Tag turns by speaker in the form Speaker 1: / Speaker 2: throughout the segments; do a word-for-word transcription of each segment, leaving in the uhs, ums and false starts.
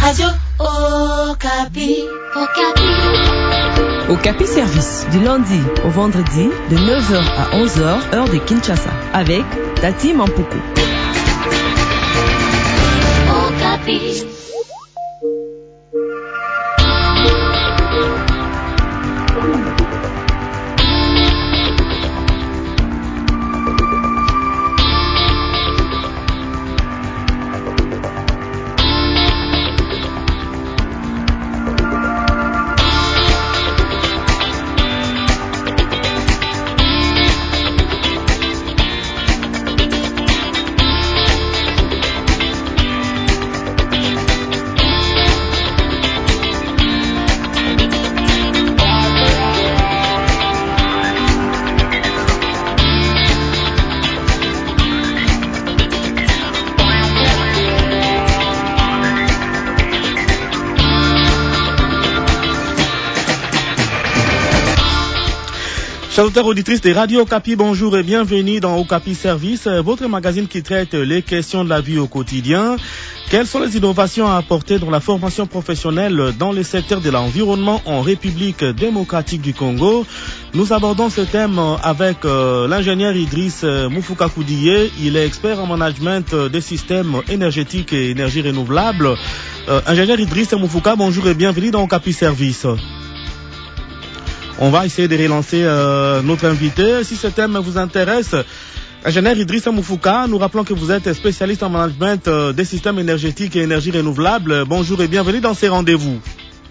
Speaker 1: Radio Okapi. Okapi.
Speaker 2: Okapi Service, du lundi au vendredi, de neuf heures à onze heures, heure de Kinshasa, avec Tati Mampuku.
Speaker 1: Okapi.
Speaker 3: Chers auditeurs auditrices de Radio Okapi, bonjour et bienvenue dans Okapi Service, votre magazine qui traite les questions de la vie au quotidien. Quelles sont les innovations à apporter dans la formation professionnelle dans le secteur de l'environnement en République démocratique du Congo? Nous abordons ce thème avec euh, l'ingénieur Idriss Moufuka Koudiye. Il est expert en management des systèmes énergétiques et énergies renouvelables. Euh, ingénieur Idriss Moufuka, bonjour et bienvenue dans Okapi Service. On va essayer de relancer euh, notre invité. Si ce thème vous intéresse, ingénieur Idriss Moufuka, nous rappelons que vous êtes spécialiste en management euh, des systèmes énergétiques et énergies renouvelables. Bonjour et bienvenue dans ces rendez-vous.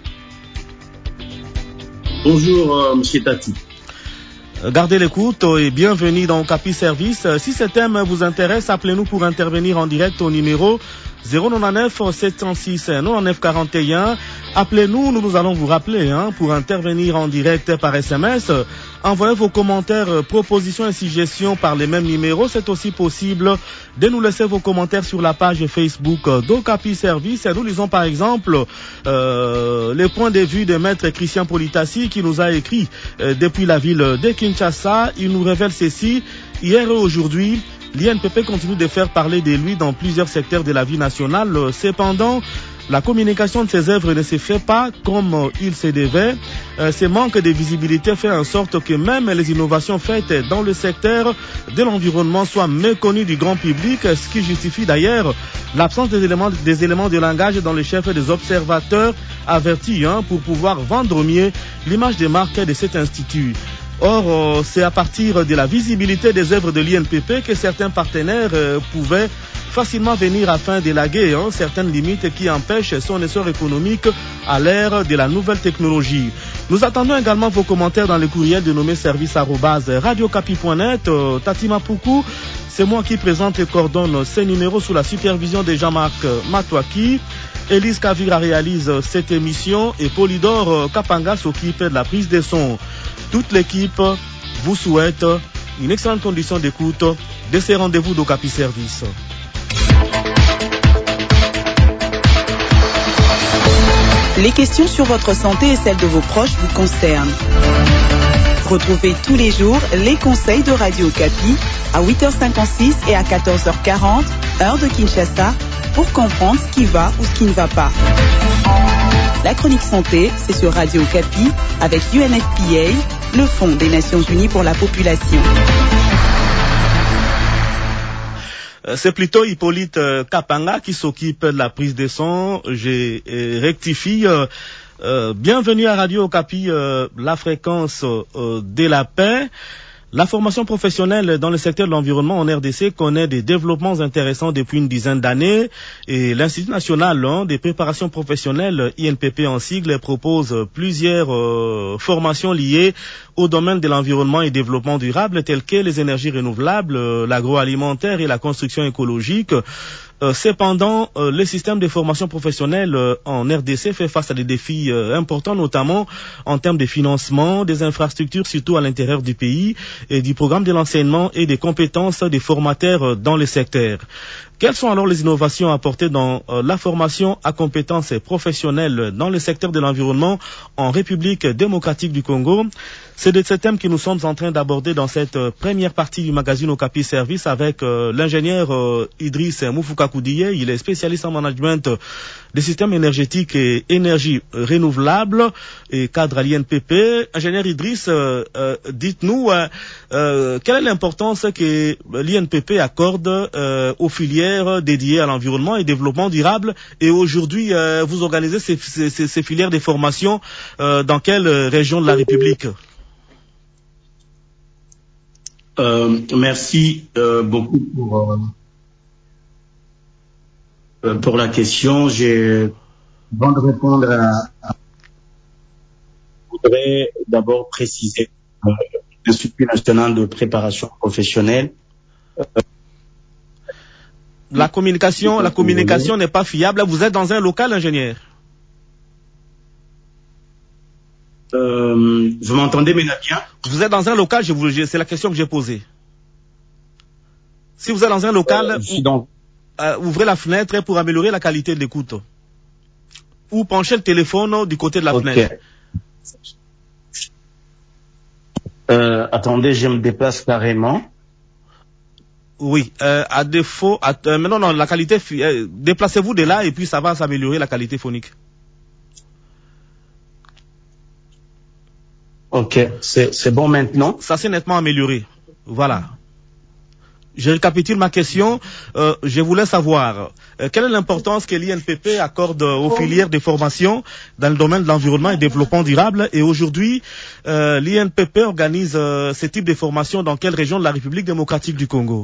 Speaker 4: Bonjour, euh, monsieur Tati.
Speaker 3: Gardez l'écoute et bienvenue dans Okapi Service. Si ce thème vous intéresse, appelez-nous pour intervenir en direct au numéro zéro neuf neuf sept zéro six neuf neuf quatre un. Appelez-nous, nous nous allons vous rappeler hein, pour intervenir en direct par S M S. Envoyez vos commentaires, propositions et suggestions par les mêmes numéros. C'est aussi possible de nous laisser vos commentaires sur la page Facebook d'Okapi Service. Nous lisons par exemple euh, les points de vue de maître Christian Politassi qui nous a écrit euh, depuis la ville de Kinshasa. Il nous révèle ceci: hier et aujourd'hui, l'I N P P continue de faire parler de lui dans plusieurs secteurs de la vie nationale. Cependant, la communication de ses œuvres ne se fait pas comme il se devait. Euh, ce manque de visibilité fait en sorte que même les innovations faites dans le secteur de l'environnement soient méconnues du grand public, ce qui justifie d'ailleurs l'absence des éléments, des éléments de langage dans les chefs des observateurs avertis hein, pour pouvoir vendre mieux l'image de marque de cet institut. Or, euh, c'est à partir de la visibilité des œuvres de l'I N P P que certains partenaires euh, pouvaient facilement venir afin d'élaguer hein, certaines limites qui empêchent son essor économique à l'ère de la nouvelle technologie. Nous attendons également vos commentaires dans le courriel dénommé service arobase radiocapi point net. Euh, Tati Mampuku, c'est moi qui présente et coordonne ces numéros sous la supervision de Jean-Marc Matouaki. Élise Kavira réalise cette émission et Polydor Kapanga s'occupe de la prise de son. Toute l'équipe vous souhaite une excellente condition d'écoute de ces rendez-vous d'Okapi Service.
Speaker 5: Les questions sur votre santé et celles de vos proches vous concernent. Retrouvez tous les jours les conseils de Radio Okapi à huit heures cinquante-six et à quatorze heures quarante, heure de Kinshasa, pour comprendre ce qui va ou ce qui ne va pas. La chronique santé, c'est sur Radio Okapi avec U N F P A, le Fonds des Nations Unies pour la population.
Speaker 3: C'est plutôt Hippolyte Kapanga qui s'occupe de la prise de son. Je euh, rectifie. Euh, euh, bienvenue à Radio Okapi, euh, la fréquence euh, de la paix. La formation professionnelle dans le secteur de l'environnement en R D C connaît des développements intéressants depuis une dizaine d'années et l'Institut national hein, des préparations professionnelles, I N P P en sigle, propose plusieurs euh, formations liées au domaine de l'environnement et développement durable telles que les énergies renouvelables, euh, l'agroalimentaire et la construction écologique. Euh, cependant, euh, le système de formation professionnelle euh, en R D C fait face à des défis euh, importants, notamment en termes de financement, des infrastructures, surtout à l'intérieur du pays, et du programme de l'enseignement et des compétences des formateurs euh, dans le secteur. Quelles sont alors les innovations apportées dans euh, la formation à compétences professionnelles dans le secteur de l'environnement en République démocratique du Congo? C'est de ce thème que nous sommes en train d'aborder dans cette euh, première partie du magazine Okapi Service avec euh, l'ingénieur euh, Idriss Moufuka Koudiye. Il est spécialiste en management des systèmes énergétiques et énergie renouvelable et cadre à l'I N P P. Ingénieur Idriss, euh, euh, dites-nous euh, euh, quelle est l'importance que l'I N P P accorde euh, aux filières dédiées à l'environnement et développement durable. Et aujourd'hui, euh, vous organisez ces, ces, ces filières de formation euh, dans quelle région de la République?
Speaker 4: Euh, merci euh, beaucoup pour, euh, pour la question. J'ai, avant de répondre à, à je voudrais d'abord préciser euh, l'Institut national de préparation professionnelle. Euh,
Speaker 3: la communication, la communication n'est pas fiable. Vous êtes dans un local, ingénieur?
Speaker 4: Euh, vous m'entendez maintenant bien?
Speaker 3: Vous êtes dans un local, je vous, c'est la question que j'ai posée. Si vous êtes dans un local,
Speaker 4: euh, je suis dans...
Speaker 3: euh, ouvrez la fenêtre pour améliorer la qualité de l'écoute. Ou penchez le téléphone du côté de la
Speaker 4: okay.
Speaker 3: fenêtre.
Speaker 4: Euh, attendez, je me déplace carrément.
Speaker 3: Oui, euh, à défaut, à, euh, mais non, non, la qualité, euh, déplacez-vous de là et puis ça va s'améliorer la qualité phonique.
Speaker 4: Ok, c'est, c'est bon maintenant.
Speaker 3: Ça s'est nettement amélioré. Voilà. Je récapitule ma question. Euh, je voulais savoir euh, quelle est l'importance que l'I N P P accorde aux filières de formation dans le domaine de l'environnement et développement durable. Et aujourd'hui, euh, l'I N P P organise euh, ce type de formation dans quelle région de la République démocratique du Congo?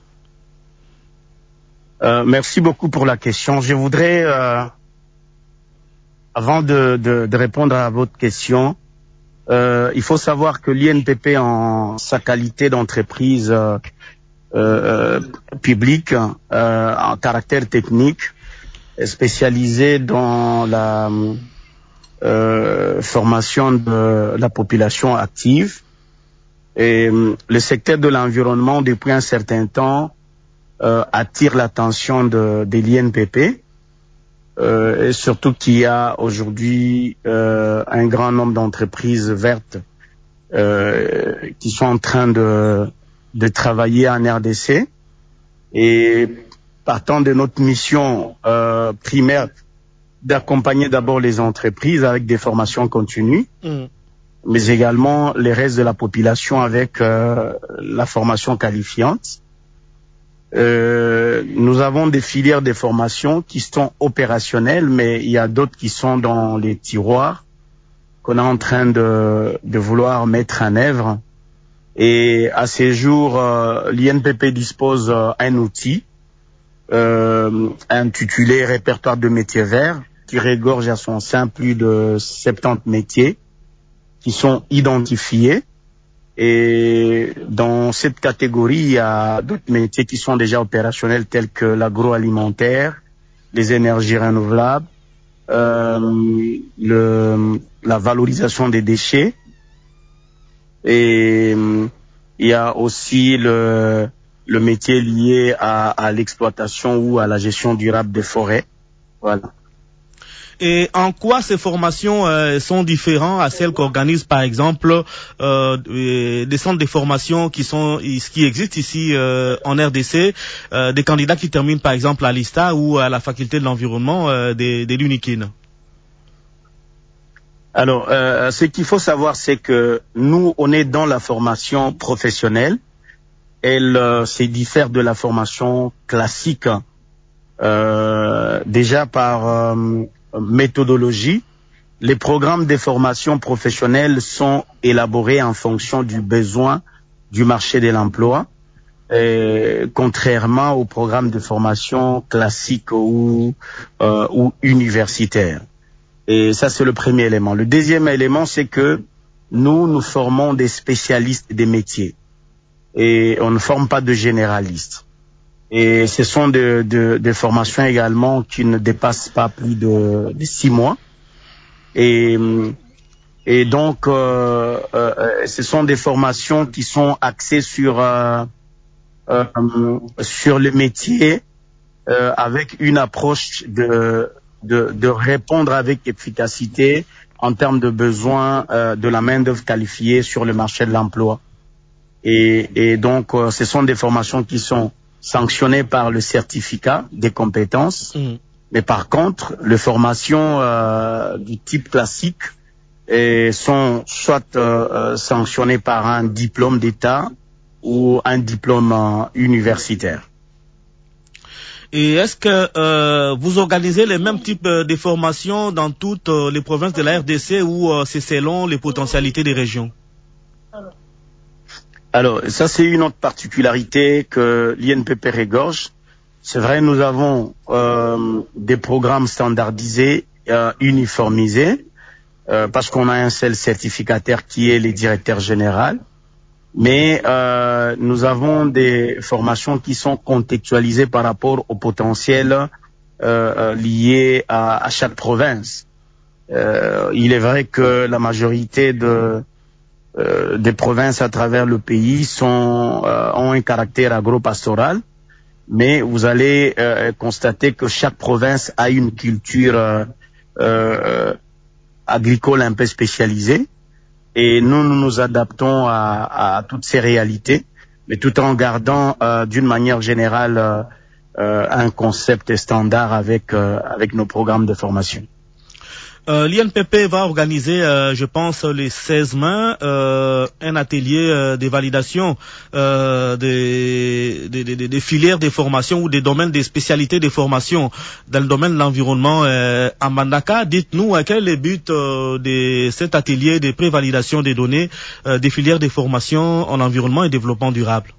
Speaker 4: euh, Merci beaucoup pour la question. Je voudrais, euh, avant de, de, de répondre à votre question, Euh, il faut savoir que l'I N P P, en sa qualité d'entreprise euh, euh, publique, euh, en caractère technique, est spécialisée dans la euh, formation de la population active. Et euh, le secteur de l'environnement, depuis un certain temps, euh, attire l'attention de, de l'I N P P. Euh, et surtout qu'il y a aujourd'hui euh, un grand nombre d'entreprises vertes euh, qui sont en train de, de travailler en R D C. Et partant de notre mission euh, primaire d'accompagner d'abord les entreprises avec des formations continues, mmh. mais également les restes de la population avec euh, la formation qualifiante. Euh, nous avons des filières de formation qui sont opérationnelles, mais il y a d'autres qui sont dans les tiroirs qu'on est en train de, de vouloir mettre en œuvre. Et à ces jours, euh, l'I N P P dispose euh, un outil euh, intitulé Répertoire de métiers verts, qui regorge à son sein plus de soixante-dix métiers qui sont identifiés. Et dans cette catégorie, il y a d'autres métiers qui sont déjà opérationnels, tels que l'agroalimentaire, les énergies renouvelables, euh, le, la valorisation des déchets. Et il y a aussi le, le métier lié à, à l'exploitation ou à la gestion durable des forêts. Voilà.
Speaker 3: Et en quoi ces formations euh, sont différentes à celles qu'organisent par exemple euh, des centres de formation qui sont qui existent ici euh, en R D C, euh, des candidats qui terminent par exemple à l'I S T A ou à la faculté de l'environnement euh, des, des l'UNIKIN?
Speaker 4: Alors, euh, ce qu'il faut savoir, c'est que nous, on est dans la formation professionnelle. Elle euh, se diffère de la formation classique, euh, déjà par euh, méthodologie. Les programmes de formation professionnelle sont élaborés en fonction du besoin du marché de l'emploi, et contrairement aux programmes de formation classiques ou, euh, ou universitaires. Et ça, c'est le premier élément. Le deuxième élément, c'est que nous, nous formons des spécialistes des métiers et on ne forme pas de généralistes. Et ce sont des de, de formations également qui ne dépassent pas plus de, de six mois. Et, et donc, euh, euh, ce sont des formations qui sont axées sur euh, euh, sur le métier euh, avec une approche de, de de répondre avec efficacité en termes de besoins euh, de la main-d'œuvre qualifiée sur le marché de l'emploi. Et, et donc, euh, ce sont des formations qui sont sanctionnées par le certificat des compétences.
Speaker 3: Mmh.
Speaker 4: Mais par contre, les formations euh, du type classique et sont soit euh, sanctionnées par un diplôme d'État ou un diplôme euh, universitaire.
Speaker 3: Et est-ce que euh, vous organisez les mêmes types de formations dans toutes euh, les provinces de la R D C ou euh, c'est selon les potentialités des régions?
Speaker 4: Alors, ça c'est une autre particularité que l'I N P P regorge. C'est vrai, nous avons euh, des programmes standardisés, euh, uniformisés, euh, parce qu'on a un seul certificataire qui est le directeur général. Mais euh, nous avons des formations qui sont contextualisées par rapport au potentiel euh, euh, lié à, à chaque province. Euh, il est vrai que la majorité de, euh, des provinces à travers le pays sont, euh, ont un caractère agro-pastoral, mais vous allez euh, constater que chaque province a une culture euh, euh, agricole un peu spécialisée. Et nous, nous nous adaptons à, à toutes ces réalités, mais tout en gardant euh, d'une manière générale euh, euh, un concept standard avec, euh, avec nos programmes de formation.
Speaker 3: Euh, L'I N P P va organiser, euh, je pense, les seize mai, euh, un atelier euh, de validation euh, des, des, des, des filières de formation ou des domaines des spécialités de formation dans le domaine de l'environnement euh, à Mbandaka. Dites-nous euh, quel est le but euh, de cet atelier de prévalidation des données euh, des filières de formation en environnement et développement durable.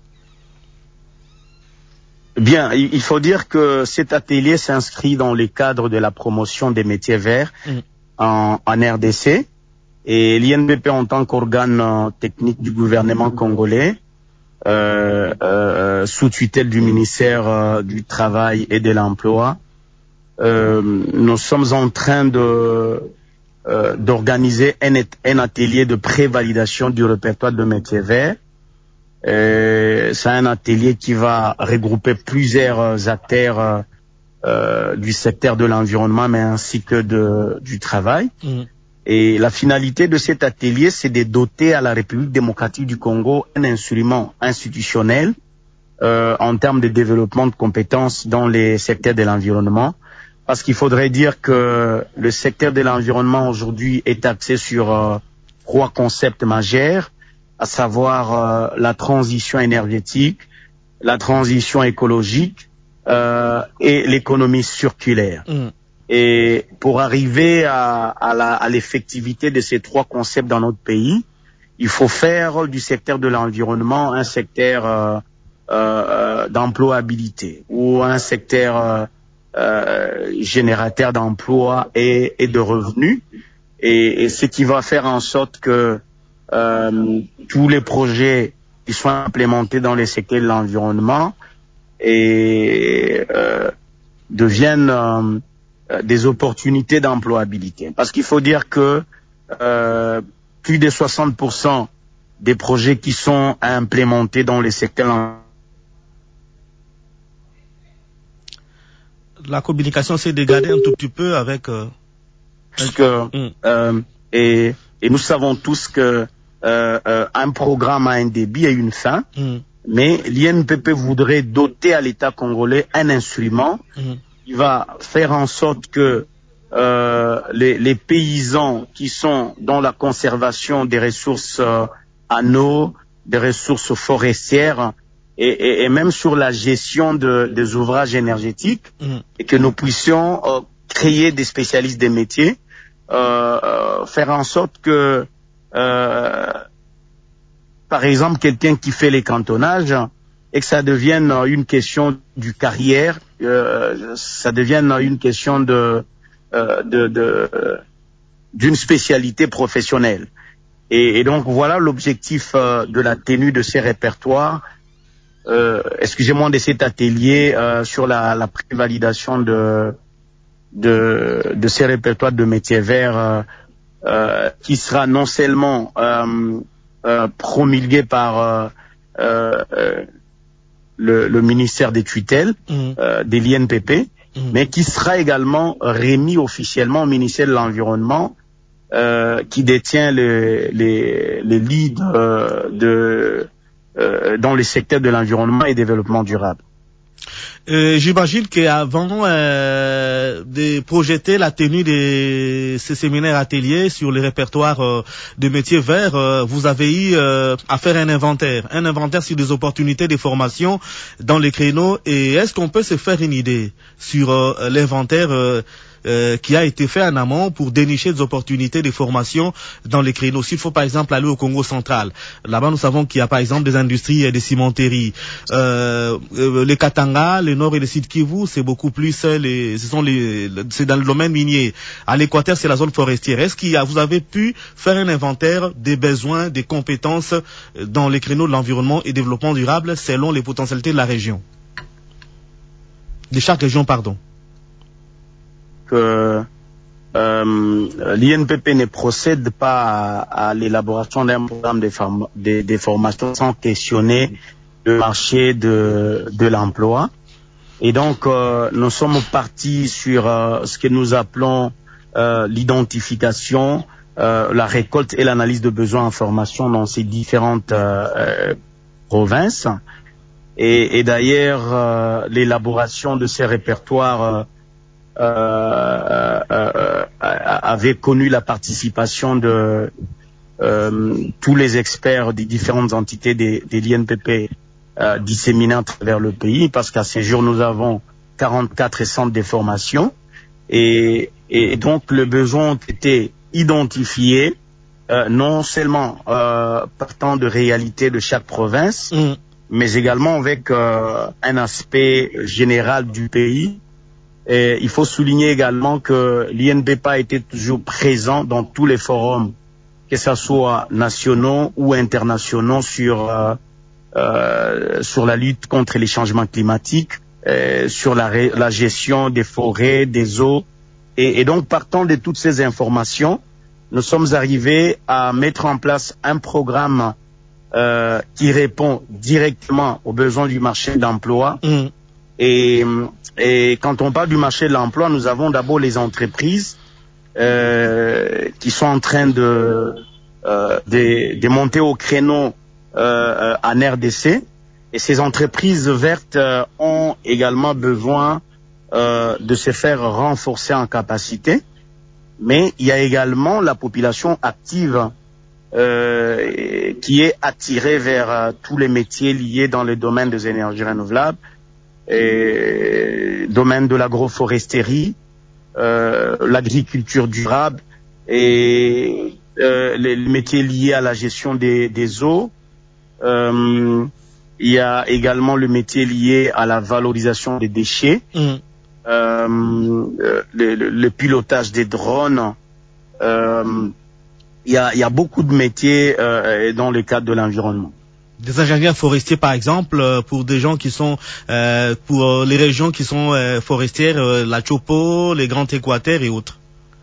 Speaker 4: Bien, il faut dire que cet atelier s'inscrit dans les cadres de la promotion des métiers verts. Mmh. En, en R D C, et l'I N P P en tant qu'organe euh, technique du gouvernement congolais, euh, euh, sous tutelle du ministère euh, du Travail et de l'Emploi, euh, nous sommes en train de euh, d'organiser un, un atelier de prévalidation du répertoire de métiers verts. C'est un atelier qui va regrouper plusieurs acteurs euh, du secteur de l'environnement, mais ainsi que de, du travail. Mmh. Et la finalité de cet atelier, c'est de doter à la République démocratique du Congo un instrument institutionnel euh, en termes de développement de compétences dans les secteurs de l'environnement. Parce qu'il faudrait dire que le secteur de l'environnement aujourd'hui est axé sur euh, trois concepts majeurs, à savoir euh, la transition énergétique, la transition écologique, Euh, et l'économie circulaire. Mmh. Et pour arriver à, à, la, à l'effectivité de ces trois concepts dans notre pays, il faut faire du secteur de l'environnement un secteur euh, euh, d'employabilité ou un secteur euh, euh, générateur d'emplois et, et de revenus. Et, et ce qui va faire en sorte que euh, tous les projets qui sont implémentés dans les secteurs de l'environnement et euh, deviennent euh, des opportunités d'employabilité. Parce qu'il faut dire que euh, plus de soixante pour cent des projets qui sont implémentés dans les secteurs...
Speaker 3: La communication s'est dégradée un tout petit peu avec... Euh...
Speaker 4: Parce que, mm. euh, et, et nous savons tous que euh, euh, un programme a un début et une fin. Mm. Mais l'I N P P voudrait doter à l'État congolais un instrument mmh. qui va faire en sorte que euh, les, les paysans qui sont dans la conservation des ressources euh, en eau, des ressources forestières et, et, et même sur la gestion de, des ouvrages énergétiques, mmh. et que nous puissions euh, créer des spécialistes des métiers, euh, euh, faire en sorte que euh, par exemple, quelqu'un qui fait les cantonnages et que ça devienne une question du carrière, euh, ça devienne une question de, euh, de, de, d'une spécialité professionnelle. Et, et donc voilà l'objectif euh, de la tenue de ces répertoires, euh, excusez-moi, de cet atelier euh, sur la, la prévalidation de, de, de ces répertoires de métiers verts, euh, euh, qui sera non seulement euh, Euh, promulgué par euh, euh, le, le ministère des tutelles, mmh. euh, de l'I N P P, mmh. mais qui sera également remis officiellement au ministère de l'Environnement, euh, qui détient le, les, les leads euh, de, euh, dans les secteurs de l'environnement et développement durable.
Speaker 3: Euh, J'imagine qu'avant euh, de projeter la tenue de ces séminaires ateliers sur le répertoire euh, de métiers verts, euh, vous avez eu euh, à faire un inventaire, un inventaire sur des opportunités de formation dans les créneaux. Et est-ce qu'on peut se faire une idée sur euh, l'inventaire euh, Euh, qui a été fait en amont pour dénicher des opportunités de formation dans les créneaux? S'il faut par exemple aller au Congo central, là-bas nous savons qu'il y a par exemple des industries et des cimenteries. Euh, euh, les Katanga, le nord et le sud Kivu, c'est beaucoup plus euh, les, ce sont les, c'est dans le domaine minier. À l'équateur, c'est la zone forestière. Est-ce qu'il y a, vous avez pu faire un inventaire des besoins, des compétences dans les créneaux de l'environnement et développement durable selon les potentialités de la région, de chaque région, pardon?
Speaker 4: Que euh, l'I N P P ne procède pas à, à l'élaboration d'un programme de, form de, de formation sans questionner le marché de, de l'emploi. Et donc, euh, nous sommes partis sur euh, ce que nous appelons euh, l'identification, euh, la récolte et l'analyse de besoins en formation dans ces différentes euh, euh, provinces. Et, et d'ailleurs, euh, l'élaboration de ces répertoires euh, Euh, euh, euh, avait connu la participation de euh, tous les experts des différentes entités des, des l'I N P P euh, disséminés à travers le pays, parce qu'à ce jour nous avons quarante-quatre centres de formation et, et donc les besoins ont été identifiés euh, non seulement euh, partant de réalité de chaque province, mmh. mais également avec euh, un aspect général du pays. Et il faut souligner également que l'I N P P a été toujours présent dans tous les forums, que ce soit nationaux ou internationaux, sur euh, euh, sur la lutte contre les changements climatiques, euh, sur la, la gestion des forêts, des eaux. Et, et donc, partant de toutes ces informations, nous sommes arrivés à mettre en place un programme euh, qui répond directement aux besoins du marché de l'emploi. Mmh. Et, et quand on parle du marché de l'emploi, nous avons d'abord les entreprises euh, qui sont en train de, euh, de, de monter au créneau euh, en R D C. Et ces entreprises vertes euh, ont également besoin euh, de se faire renforcer en capacité. Mais il y a également la population active euh, qui est attirée vers euh, tous les métiers liés dans le domaine des énergies renouvelables, et domaine de l'agroforesterie, euh, l'agriculture durable et euh, les métiers liés à la gestion des, des eaux. Euh, il y a également le métier lié à la valorisation des déchets, mmh. euh, le, le, le pilotage des drones. Euh, il y a, il y a beaucoup de métiers euh, dans le cadre de l'environnement.
Speaker 3: Des ingénieurs forestiers, par exemple, pour des gens qui sont, euh, pour les régions qui sont euh, forestières, euh, la Chopo, les Grands Équateurs et autres.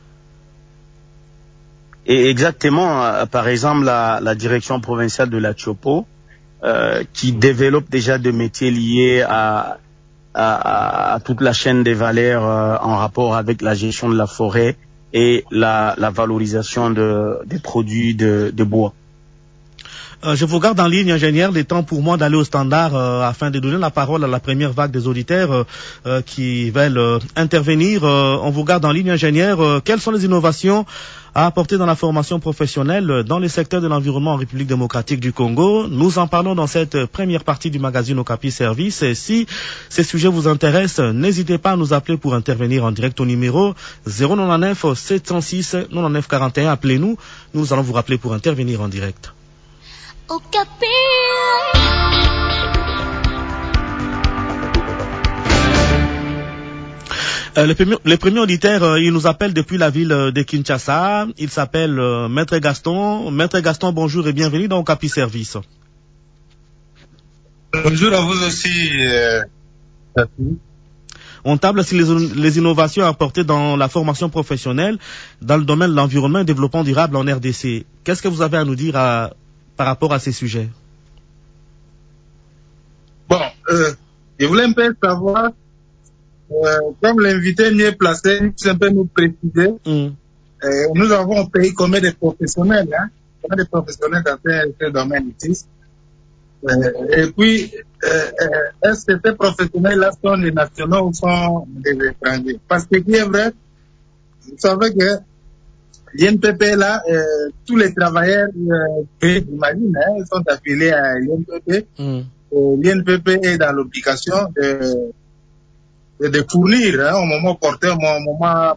Speaker 4: Et exactement, euh, par exemple, la, la direction provinciale de la Chopo, euh, qui développe déjà des métiers liés à, à, à toute la chaîne des valeurs euh, en rapport avec la gestion de la forêt et la, la valorisation de, des produits de, de bois.
Speaker 3: Euh, je vous garde en ligne, ingénieur. Il est temps pour moi d'aller au standard euh, afin de donner la parole à la première vague des auditeurs euh, euh, qui veulent euh, intervenir. Euh, on vous garde en ligne, ingénieur. Euh, quelles sont les innovations à apporter dans la formation professionnelle dans les secteurs de l'environnement en République démocratique du Congo? Nous en parlons dans cette première partie du magazine Okapi Service. Et si ces sujets vous intéressent, n'hésitez pas à nous appeler pour intervenir en direct au numéro zéro neuf neuf sept zéro six neuf quarante et un. Appelez-nous. Nous allons vous rappeler pour intervenir en direct.
Speaker 1: Okapi.
Speaker 3: Euh, le, premier, le premier auditeur, euh, il nous appelle depuis la ville de Kinshasa. Il s'appelle euh, Maître Gaston. Maître Gaston, bonjour et bienvenue dans Okapi Service.
Speaker 6: Bonjour à vous aussi. Euh...
Speaker 3: On table sur les, les innovations apportées dans la formation professionnelle dans le domaine de l'environnement et développement durable en R D C. Qu'est-ce que vous avez à nous dire à, par rapport à ces sujets?
Speaker 6: Bon, euh, je voulais un peu savoir, euh, comme l'invité mieux placé, un peu nous préciser, mm. euh, nous avons un pays combien de professionnels, hein, combien de professionnels dans ce domaine ici? Euh, et puis, euh, euh, est-ce que ces professionnels-là sont les nationaux ou sont des étrangers? Parce que, qui est vrai, vous savez que l'I N P P, là, euh, tous les travailleurs, euh, j'imagine, hein, ils sont affiliés à l'I N P P. Mm. L'I N P P est dans l'obligation de, de, de fournir, hein, au moment porté, au moment,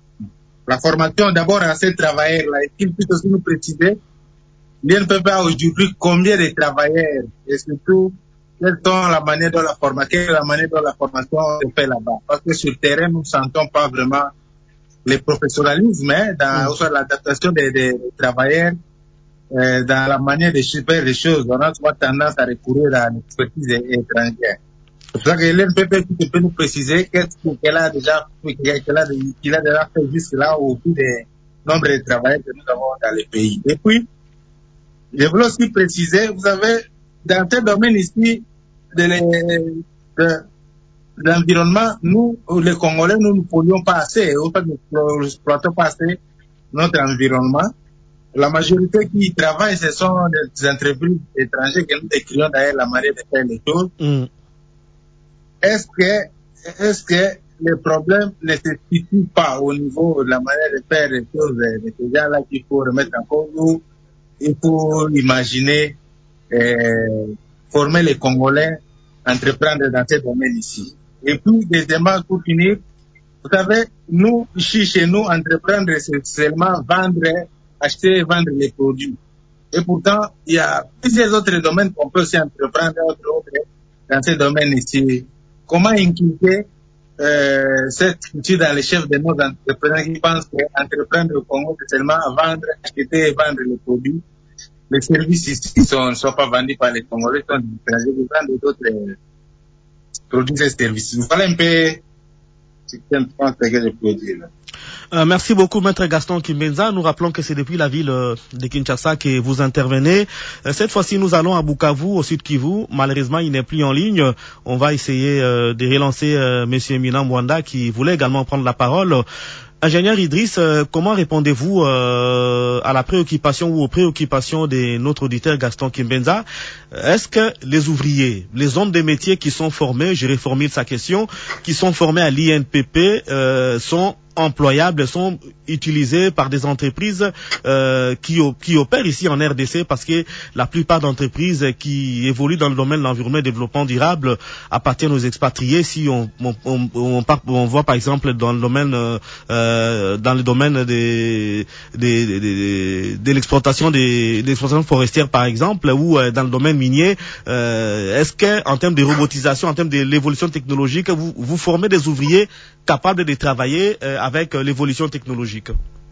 Speaker 6: la formation d'abord à ces travailleurs-là. Et qu'il puisse aussi nous préciser, l'I N P P a aujourd'hui combien de travailleurs et surtout, quelle sont la manière dont la formation, quelle est la manière dont la formation se fait là-bas. Parce que sur le terrain, nous ne sentons pas vraiment le professionnalisme, hein, dans mmh. l'adaptation des, des, des travailleurs, euh, dans la manière de faire les choses. On a souvent tendance à recourir à l'expertise étrangère. C'est pour ça que l'I N P P peut nous préciser qu'est-ce qu'elle a déjà fait, qu'elle a, qu'il a déjà fait jusque-là au vu des nombres de travailleurs que nous avons dans le pays. Et puis, je voulais aussi préciser, vous savez, dans ce domaine ici, de, les, de l'environnement, nous, les Congolais, nous ne polluons pas assez, au fait, nous n'exploitons pas assez notre environnement. La majorité qui travaille, ce sont des entreprises étrangères que nous décrivons d'ailleurs la manière de faire les choses. Mm. Est-ce que, est-ce que le problème ne se situe pas au niveau de la manière de faire les choses de ces gens-là qu'il faut remettre en cause? Il faut imaginer euh, former les Congolais, entreprendre dans ce domaine ici. Et puis, deuxièmement, pour finir, vous savez, nous, ici, chez nous, entreprendre, c'est seulement vendre, acheter et vendre les produits. Et pourtant, il y a plusieurs autres domaines qu'on peut aussi entreprendre autre, autre, dans ce domaine ici. Comment inculquer euh, cette culture dans les chefs de nos entrepreneurs qui pensent qu'entreprendre au Congo, c'est seulement vendre, acheter et vendre les produits. Les services ici ne sont, sont pas vendus par les Congolais, sont des étrangers, ils vendent d'autres produits et services. Voilà un peu ce que je pense que je peux dire.
Speaker 3: Euh, merci beaucoup, Maître Gaston Kimbenza. Nous rappelons que c'est depuis la ville euh, de Kinshasa que vous intervenez. Euh, cette fois-ci, nous allons à Bukavu, au sud Kivu. Malheureusement, il n'est plus en ligne. On va essayer euh, de relancer euh, Monsieur Eminent Mwanda qui voulait également prendre la parole. Ingénieur Idriss, euh, comment répondez-vous euh, à la préoccupation ou aux préoccupations de notre auditeur Gaston Kimbenza? Est-ce que les ouvriers, les hommes de métiers qui sont formés, je reformule sa question, qui sont formés à l'I N P P euh, sont employables, sont utilisés par des entreprises euh, qui, qui opèrent ici en R D C, parce que la plupart d'entreprises qui évoluent dans le domaine de l'environnement et du développement durable appartiennent aux expatriés. Si on, on, on, on, on voit par exemple dans le domaine euh, dans le domaine des, des, des, des, de l'exploitation des, des exploitations forestières par exemple, ou euh, dans le domaine minier, euh, est-ce que en termes de robotisation, en termes de l'évolution technologique, vous, vous formez des ouvriers capables de travailler euh, avec euh, l'évolution technologique?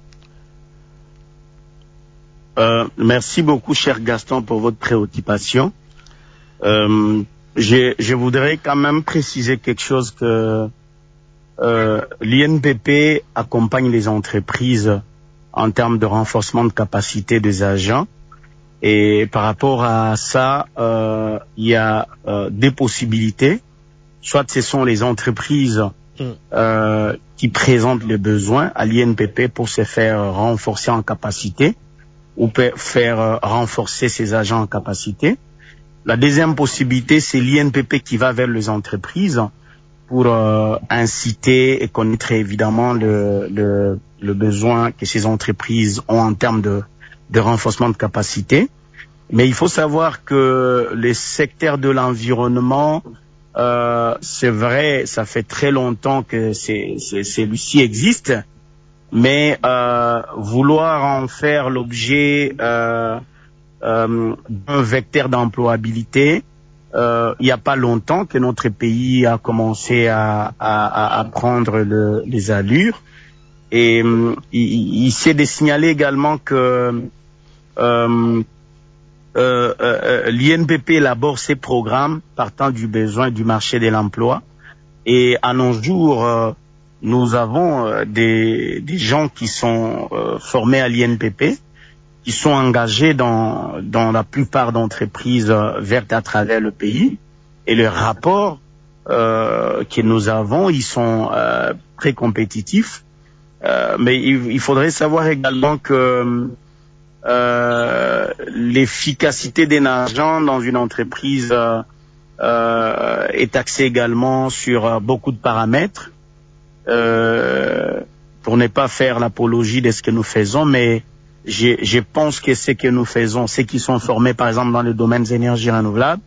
Speaker 4: Euh, merci beaucoup, cher Gaston, pour votre préoccupation. Euh, je, je voudrais quand même préciser quelque chose que euh, l'I N P P accompagne les entreprises en termes de renforcement de capacité des agents. Et par rapport à ça, euh, il y a euh, des possibilités. Soit ce sont les entreprises Euh, qui présentent les besoins à l'I N P P pour se faire renforcer en capacité ou faire euh, renforcer ses agents en capacité. La deuxième possibilité, c'est l'I N P P qui va vers les entreprises pour euh, inciter et connaître évidemment le, le, le besoin que ces entreprises ont en termes de, de renforcement de capacité. Mais il faut savoir que les secteurs de l'environnement, Euh, c'est vrai, ça fait très longtemps que c'est, c'est, celui-ci existe, mais euh, vouloir en faire l'objet euh, euh, d'un vecteur d'employabilité, euh, il n'y a pas longtemps que notre pays a commencé à, à, à prendre le, les allures, et euh, il, il s'est de signaler également que euh, Euh, euh, l'I N P P élabore ses programmes partant du besoin du marché de l'emploi, et à nos jours euh, nous avons euh, des, des gens qui sont euh, formés à l'I N P P, qui sont engagés dans, dans la plupart d'entreprises euh, vertes à travers le pays, et les rapports euh, que nous avons, ils sont euh, très compétitifs, euh, mais il, il faudrait savoir également que Euh, l'efficacité d'un agent dans une entreprise euh, euh, est axée également sur euh, beaucoup de paramètres. Euh, pour ne pas faire l'apologie de ce que nous faisons, mais je, je pense que ce que nous faisons, ceux qui sont formés par exemple dans les domaines des énergies renouvelables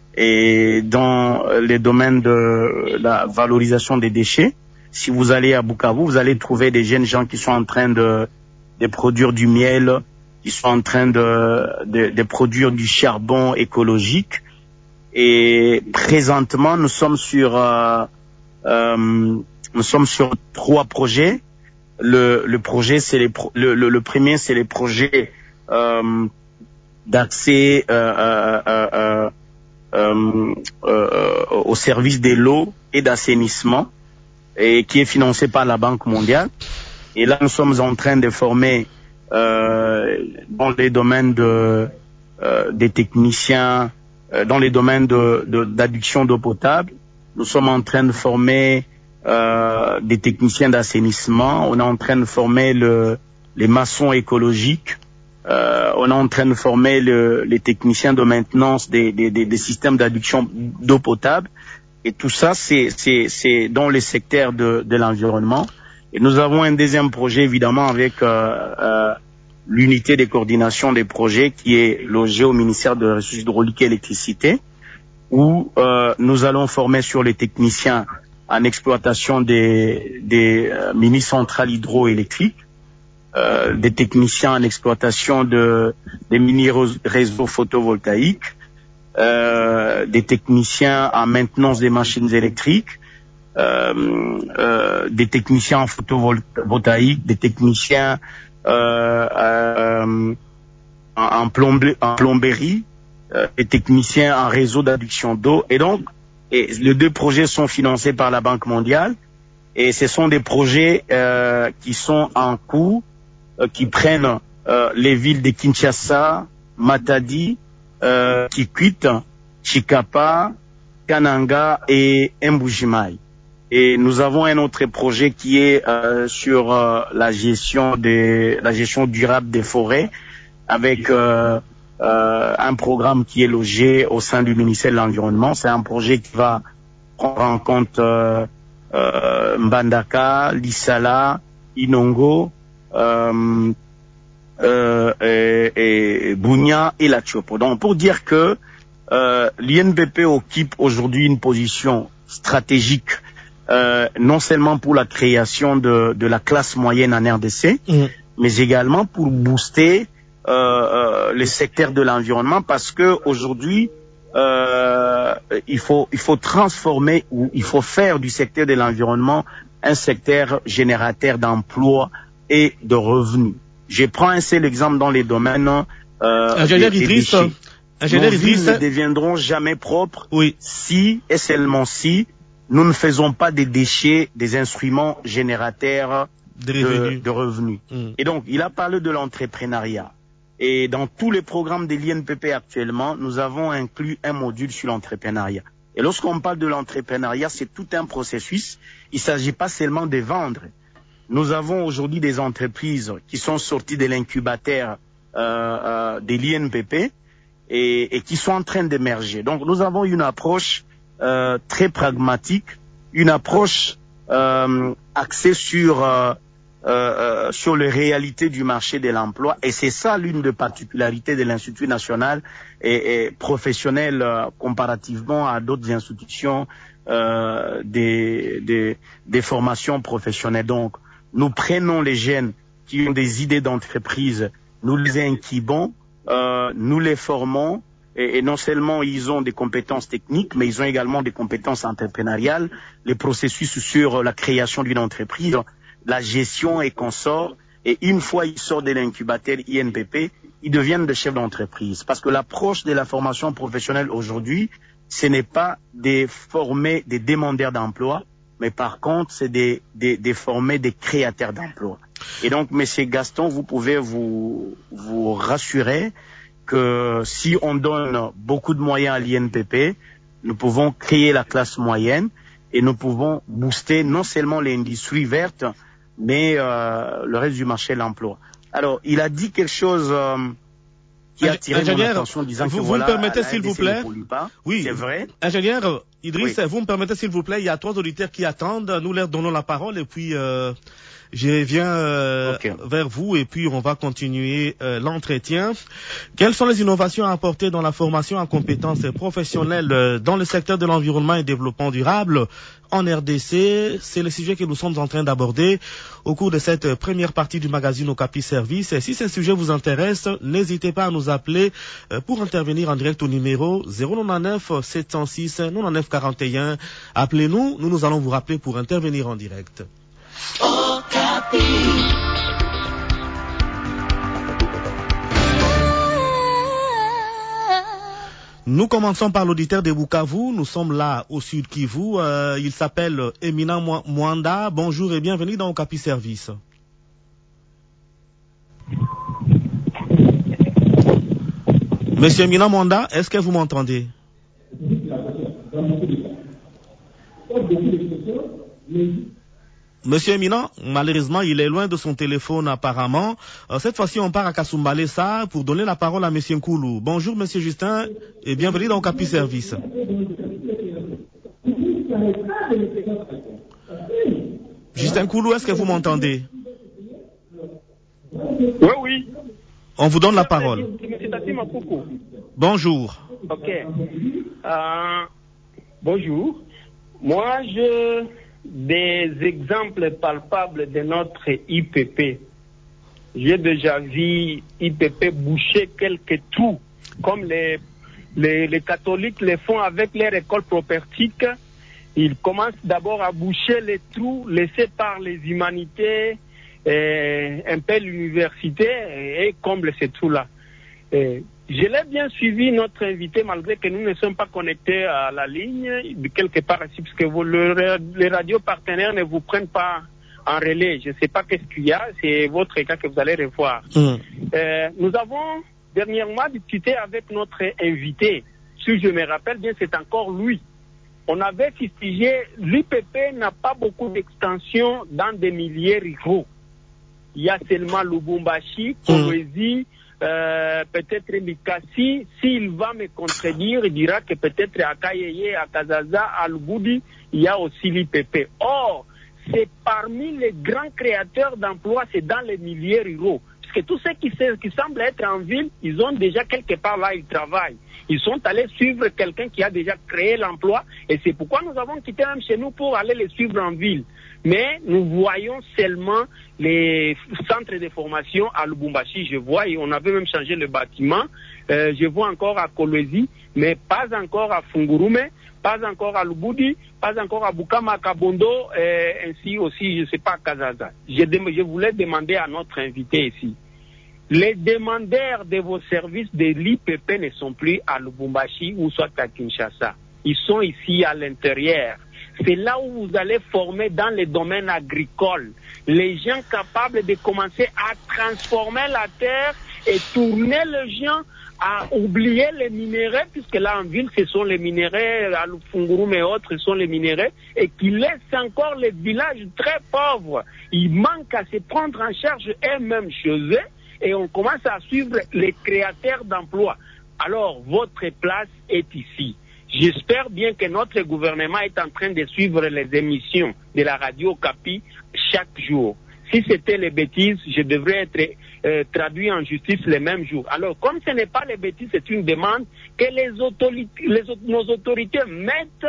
Speaker 4: et dans les domaines de la valorisation des déchets, si vous allez à Bukavu, vous allez trouver des jeunes gens qui sont en train de, de produire du miel, qui sont en train de, de, de produire du charbon écologique. Et présentement, nous sommes sur euh, euh, nous sommes sur trois projets. Le, le projet, c'est les pro le, le, le premier, c'est les projets euh, d'accès euh, euh, euh, euh, euh, au service de l'eau et d'assainissement, et qui est financé par la Banque mondiale. Et là, nous sommes en train de former euh, dans les domaines de euh, des techniciens, euh, dans les domaines de d'adduction d'eau potable. Nous sommes en train de former Euh, des techniciens d'assainissement, on est en train de former le, les maçons écologiques, euh, on est en train de former le, les techniciens de maintenance des, des, des, des systèmes d'adduction d'eau potable, et tout ça c'est, c'est, c'est dans les secteurs de, de l'environnement. Et nous avons un deuxième projet évidemment avec euh, euh, l'unité de coordination des projets qui est logée au ministère de Ressources hydrauliques et électricité, où euh, nous allons former sur les techniciens en exploitation des, des euh, mini-centrales hydroélectriques, euh, des techniciens en exploitation de, des mini-réseaux photovoltaïques, euh, des techniciens en maintenance des machines électriques, euh, euh, des techniciens en photovoltaïque, des techniciens euh, euh, en, en, plomb- en plomberie, euh, des techniciens en réseau d'adduction d'eau. Et donc, et les deux projets sont financés par la Banque mondiale, et ce sont des projets euh, qui sont en cours, euh, qui prennent euh, les villes de Kinshasa, Matadi, euh, Kikwit, Chikapa, Kananga et Mbujimayi. Et nous avons un autre projet qui est euh, sur euh, la gestion des, la gestion durable des forêts, avec euh, Euh, un programme qui est logé au sein du ministère de l'Environnement. C'est un projet qui va prendre en compte euh, euh, Mbandaka, Lissala, Inongo, euh, euh, et, et Bunia et la Tchopo. Donc pour dire que euh, l'I N P P occupe aujourd'hui une position stratégique, euh, non seulement pour la création de, de la classe moyenne en R D C, mmh. mais également pour booster Euh, euh, les secteurs de l'environnement, parce que aujourd'hui euh, il faut il faut transformer ou il faut faire du secteur de l'environnement un secteur générateur d'emplois et de revenus. Je prends un seul exemple dans les domaines euh,
Speaker 3: Ingénieur
Speaker 4: des,
Speaker 3: Idriss,
Speaker 4: des
Speaker 3: Ingénieur
Speaker 4: Nos
Speaker 3: Idriss,
Speaker 4: villes ne deviendront jamais propres
Speaker 3: oui.
Speaker 4: si et seulement si nous ne faisons pas des déchets des instruments générateurs
Speaker 3: de revenus.
Speaker 4: De, de revenus. Mm. Et donc il a parlé de l'entrepreneuriat. Et dans tous les programmes de l'I N P P actuellement, nous avons inclus un module sur l'entrepreneuriat. Et lorsqu'on parle de l'entrepreneuriat, c'est tout un processus. Il ne s'agit pas seulement de vendre. Nous avons aujourd'hui des entreprises qui sont sorties de l'incubateur euh, euh, de l'I N P P et, et qui sont en train d'émerger. Donc nous avons une approche euh, très pragmatique, une approche euh, axée sur... Euh, Euh, euh, sur les réalités du marché de l'emploi, et c'est ça l'une des particularités de l'Institut national et, et professionnel euh, comparativement à d'autres institutions euh, des, des, des formations professionnelles. Donc, nous prenons les jeunes qui ont des idées d'entreprise, nous les incubons, euh, nous les formons, et, et non seulement ils ont des compétences techniques, mais ils ont également des compétences entrepreneuriales, les processus sur la création d'une entreprise, la gestion et consorts, et une fois ils sortent de l'incubateur I N P P, ils deviennent des chefs d'entreprise. Parce que l'approche de la formation professionnelle aujourd'hui, ce n'est pas des former des demandeurs d'emploi, mais par contre, c'est des, des, des former des créateurs d'emploi. Et donc, Monsieur Gaston, vous pouvez vous, vous rassurer que si on donne beaucoup de moyens à l'I N P P, nous pouvons créer la classe moyenne et nous pouvons booster non seulement l'industrie verte, mais euh, le reste du marché de l'emploi. Alors, il a dit quelque chose euh, qui a attiré mon
Speaker 3: ingénieur,
Speaker 4: attention disant
Speaker 3: vous,
Speaker 4: que
Speaker 3: vous
Speaker 4: voilà,
Speaker 3: me permettez
Speaker 4: la
Speaker 3: s'il
Speaker 4: R D C
Speaker 3: vous plaît.
Speaker 4: ne pollue pas.
Speaker 3: Oui,
Speaker 4: c'est vrai.
Speaker 3: Ingénieur Idriss,
Speaker 4: Oui.
Speaker 3: vous me permettez s'il vous plaît, il y a trois auditeurs qui attendent, nous leur donnons la parole et puis euh, je reviens euh,
Speaker 4: Okay.
Speaker 3: vers vous et puis on va continuer euh, l'entretien. Quelles sont les innovations à apporter dans la formation en compétences professionnelles euh, dans le secteur de l'environnement et développement durable en R D C? C'est le sujet que nous sommes en train d'aborder au cours de cette première partie du magazine Okapi Service. Et si ce sujet vous intéresse, n'hésitez pas à nous appeler euh, pour intervenir en direct au numéro zéro neuf sept zéro six quatre-vingt-neuf quarante et un. Appelez-nous, nous nous allons vous rappeler pour intervenir en direct. Nous commençons par l'auditeur de Bukavu. Nous sommes là au sud Kivu. Euh, il s'appelle Eminent Mwanda. Bonjour et bienvenue dans Okapi Service. Monsieur Eminent Mwanda, est-ce que vous m'entendez? Monsieur Eminent, malheureusement, il est loin de son téléphone apparemment. Euh, cette fois-ci, on part à Kasumbalesa pour donner la parole à Monsieur Nkoulou. Bonjour Monsieur Justin et bienvenue dans Okapi Service. Justin Nkoulou, est-ce que vous m'entendez?
Speaker 7: Oui, oui.
Speaker 3: On vous donne la parole. Bonjour.
Speaker 7: Ok. Euh, bonjour. Moi, je... des exemples palpables de notre I P P. J'ai déjà vu I P P boucher quelques trous, comme les, les, les catholiques le font avec leur école propétique. Ils commencent d'abord à boucher les trous laissés par les humanités, et un peu l'université, et comble ces trous-là. Et je l'ai bien suivi, notre invité, malgré que nous ne sommes pas connectés à la ligne, quelque part ici, parce que vous, le, les radios partenaires ne vous prennent pas en relais. Je ne sais pas qu'est-ce qu'il y a, c'est votre cas que vous allez revoir. Mmh. Euh, nous avons dernièrement discuté avec notre invité. Si je me rappelle bien, c'est encore lui. On avait fustigé, l'I P P n'a pas beaucoup d'extension dans des milieux ruraux. Il y a seulement Lubumbashi, Kolwezi, mmh. Euh, peut-être Mikasi, s'il va me contredire, il dira que peut-être à Kayeye, à Kazaza, à Lugoudi, il y a aussi l'I P P. Or, c'est parmi les grands créateurs d'emplois, c'est dans les milieux ruraux. Parce que tous ceux qui, qui semblent être en ville, ils ont déjà quelque part là, ils travaillent. Ils sont allés suivre quelqu'un qui a déjà créé l'emploi et c'est pourquoi nous avons quitté même chez nous pour aller les suivre en ville. Mais nous voyons seulement les centres de formation à Lubumbashi, je vois, et on avait même changé le bâtiment. Euh, je vois encore à Kolwezi, mais pas encore à Fungurume, pas encore à Lubudi, pas encore à Bukama, à Kabondo, euh, ainsi aussi, je ne sais pas, à Kazaza. Je, je voulais demander à notre invité ici. Les demandeurs de vos services de l'I P P ne sont plus à Lubumbashi ou soit à Kinshasa. Ils sont ici à l'intérieur. C'est là où vous allez former dans les domaines agricoles les gens capables de commencer à transformer la terre et tourner les gens à oublier les minéraux, puisque là en ville ce sont les minéraux, à Lufungurum et autres, ce sont les minéraux, et qui laissent encore les villages très pauvres. Ils manquent à se prendre en charge eux-mêmes chez eux, et on commence à suivre les créateurs d'emplois. Alors, votre place est ici. J'espère bien que notre gouvernement est en train de suivre les émissions de la radio Okapi chaque jour. Si c'était les bêtises, je devrais être euh, traduit en justice le même jour. Alors, comme ce n'est pas les bêtises, c'est une demande que les autorités, les, nos autorités mettent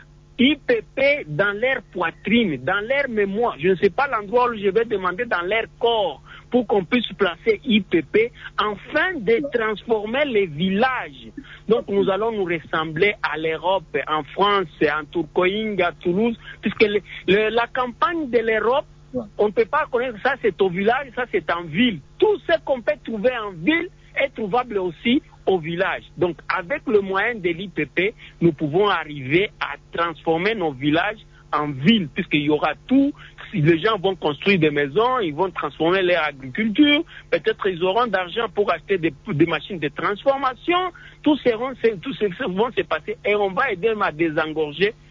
Speaker 7: I P P dans leur poitrine, dans leur mémoire. Je ne sais pas l'endroit où je vais demander dans leur corps pour qu'on puisse placer I P P afin de transformer les villages. Donc nous allons nous ressembler à l'Europe, en France, en Tourcoing, à Toulouse, puisque le, le, la campagne de l'Europe, on ne peut pas connaître ça, c'est au village, ça c'est en ville. Tout ce qu'on peut trouver en ville est trouvable aussi au village. Donc avec le moyen de l'I P P, nous pouvons arriver à transformer nos villages en ville, puisqu'il y aura tout. Si les gens vont construire des maisons, ils vont transformer leur agriculture, peut-être ils auront d'argent pour acheter des, des machines de transformation, tout, seront, tout ce vont se passer et on va aider à désengorger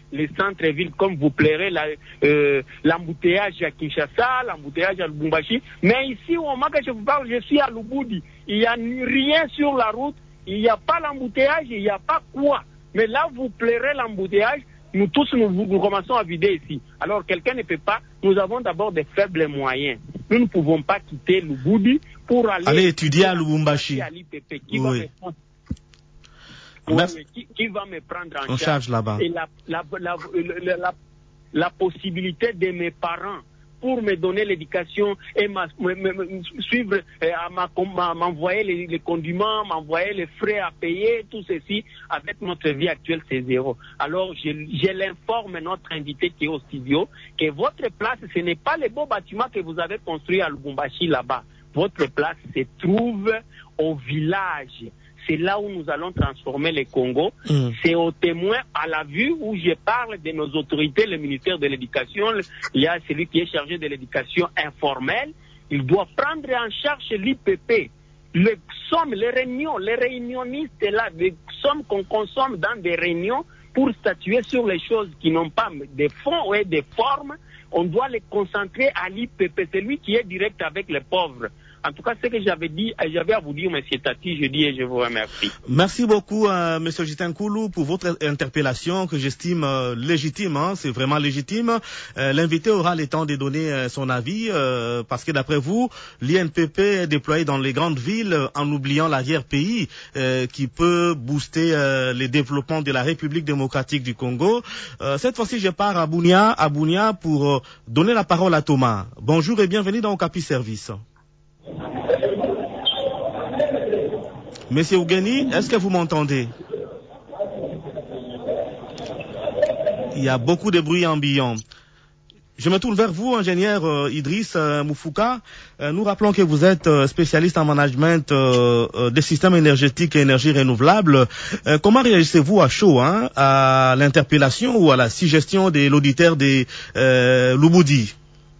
Speaker 7: les centres-villes, comme vous plairez, la, euh, l'embouteillage à Kinshasa, l'embouteillage à Lubumbashi. Mais ici, au moment que je vous parle, je suis à Lubudi. Il n'y a rien sur la route, il n'y a pas l'embouteillage, il n'y a pas quoi. Mais là, vous plairez l'embouteillage, nous tous, nous, nous commençons à vider ici. Alors, quelqu'un ne peut pas, nous avons d'abord des faibles moyens. Nous ne pouvons pas quitter Lubudi pour aller,
Speaker 3: aller étudier à Lubumbashi.
Speaker 7: À l'I P P, qui
Speaker 3: oui.
Speaker 7: va me... Qui, qui va me prendre en,
Speaker 3: en charge, charge là-bas.
Speaker 7: Et la, la, la, la, la, la possibilité de mes parents pour me donner l'éducation et ma, me, me, me suivre, euh, m'envoyer les, les condiments, m'envoyer les frais à payer, tout ceci, avec notre vie actuelle, c'est zéro. Alors, je, je l'informe notre invité qui est au studio que votre place, ce n'est pas les beaux bâtiments que vous avez construits à Lubumbashi là-bas. Votre place se trouve au village. C'est là où nous allons transformer le Congo. Mm. C'est au témoin, à la vue, où je parle de nos autorités, le ministère de l'Éducation. Il y a celui qui est chargé de l'éducation informelle. Il doit prendre en charge l'I P P. Les sommes, les réunions, les réunionnistes, là, les sommes qu'on consomme dans des réunions pour statuer sur les choses qui n'ont pas de fond et de forme, on doit les concentrer à l'I P P. C'est lui qui est direct avec les pauvres. En tout cas, ce que j'avais dit, j'avais à vous dire, M. Tati, je dis et je vous remercie.
Speaker 3: Merci beaucoup, euh, M. Justin Koulou, pour votre interpellation que j'estime euh, légitime. Hein, c'est vraiment légitime. Euh, l'invité aura le temps de donner euh, son avis, euh, parce que d'après vous, l'I N P P est déployé dans les grandes villes en oubliant l'arrière-pays, euh, qui peut booster euh, le développement de la République démocratique du Congo. Euh, cette fois-ci, je pars à Bunia, à Bunia pour euh, donner la parole à Thomas. Bonjour et bienvenue dans Okapi Service. Monsieur Ougeni, est-ce que vous m'entendez? Il y a beaucoup de bruit ambiant. Je me tourne vers vous, ingénieur euh, Idriss euh, Moufouka. Euh, nous rappelons que vous êtes euh, spécialiste en management euh, euh, des systèmes énergétiques et énergies renouvelables. Euh, comment réagissez-vous à chaud hein, à l'interpellation ou à la suggestion de l'auditeur de euh, Lubudi?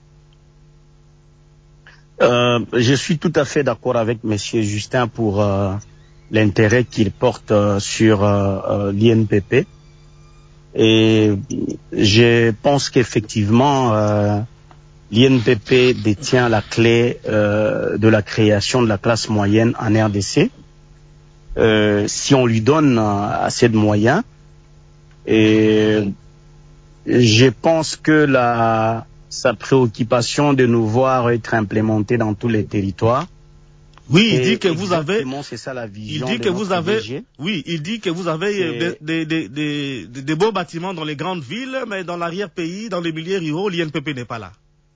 Speaker 4: Euh, je suis tout à fait d'accord avec Monsieur Justin pour euh, l'intérêt qu'il porte euh, sur euh, euh, l'I N P P. Et je pense qu'effectivement, euh, l'I N P P détient la clé euh, de la création de la classe moyenne en R D C. Euh, si on lui donne euh, assez de moyens, et je pense que la sa préoccupation de nous voir être implémentée dans tous les territoires.
Speaker 3: Oui, il dit que vous avez.
Speaker 4: C'est ça la vision.
Speaker 3: Il dit que vous avez. D G. Oui, il dit que vous avez des, des, des, des, des beaux bâtiments dans les grandes villes, mais dans l'arrière-pays, dans les milieux ruraux, l'I N P P n'est pas là.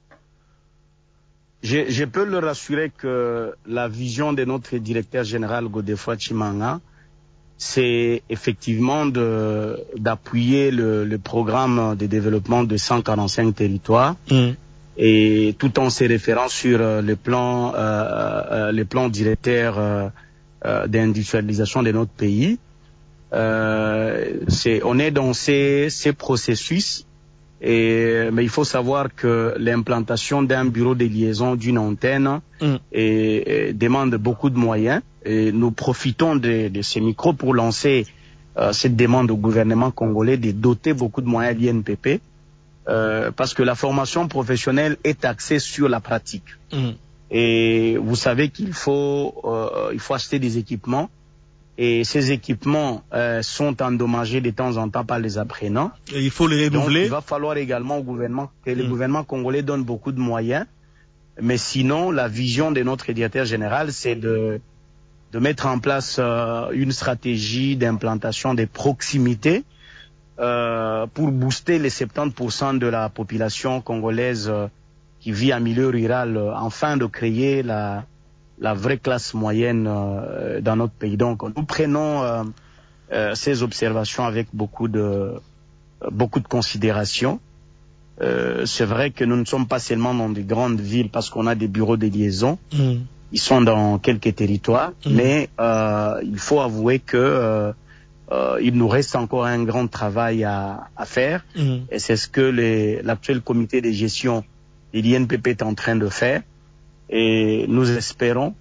Speaker 4: Je, je peux le rassurer que la vision de notre directeur général Godefroid Chimanga, c'est effectivement de d'appuyer le, le programme de développement de cent quarante-cinq territoires, mmh. et tout en se référant sur le plan euh, euh, le plan directeur euh, euh, d'industrialisation de notre pays. Euh, c'est on est dans ces ces processus, et mais il faut savoir que l'implantation d'un bureau de liaison, d'une antenne, mmh. et, et demande beaucoup de moyens. Et nous profitons de, de ces micros pour lancer euh, cette demande au gouvernement congolais de doter beaucoup de moyens l'I N P P, euh, parce que la formation professionnelle est axée sur la pratique. Mmh. Et vous savez qu'il faut, euh, il faut acheter des équipements, et ces équipements euh, sont endommagés de temps en temps par les apprenants.
Speaker 3: Et il faut les renouveler.
Speaker 4: Donc, il va falloir également au gouvernement que mmh. le gouvernement congolais donne beaucoup de moyens. Mais sinon, la vision de notre directeur général, c'est de de mettre en place euh, une stratégie d'implantation des proximités euh, pour booster les soixante-dix pour cent de la population congolaise euh, qui vit en milieu rural, euh, afin de créer la, la vraie classe moyenne euh, dans notre pays. Donc, nous prenons euh, euh, ces observations avec beaucoup de, euh, beaucoup de considération. Euh, c'est vrai que nous ne sommes pas seulement dans des grandes villes parce qu'on a des bureaux de liaison. Mmh. Ils sont dans quelques territoires, mmh. mais euh, il faut avouer que euh, euh, il nous reste encore un grand travail à, à faire, mmh. et c'est ce que l'actuel comité de gestion de l'I N P P est en train de faire, et nous espérons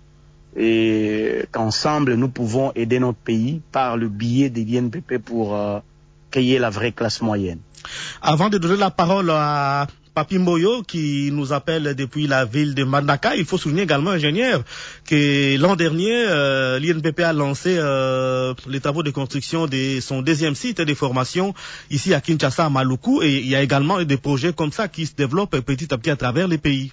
Speaker 4: et qu'ensemble nous pouvons aider notre pays par le biais de l'I N P P pour euh, créer la vraie classe moyenne.
Speaker 3: Avant de donner la parole à Papi Mboyo qui nous appelle depuis la ville de Mbandaka, il faut souligner également, ingénieur, que l'an dernier, euh, l'I N P P a lancé euh, les travaux de construction de son deuxième site de formation ici à Kinshasa, à Maluku, et il y a également des projets comme ça qui se développent petit à petit à travers les pays.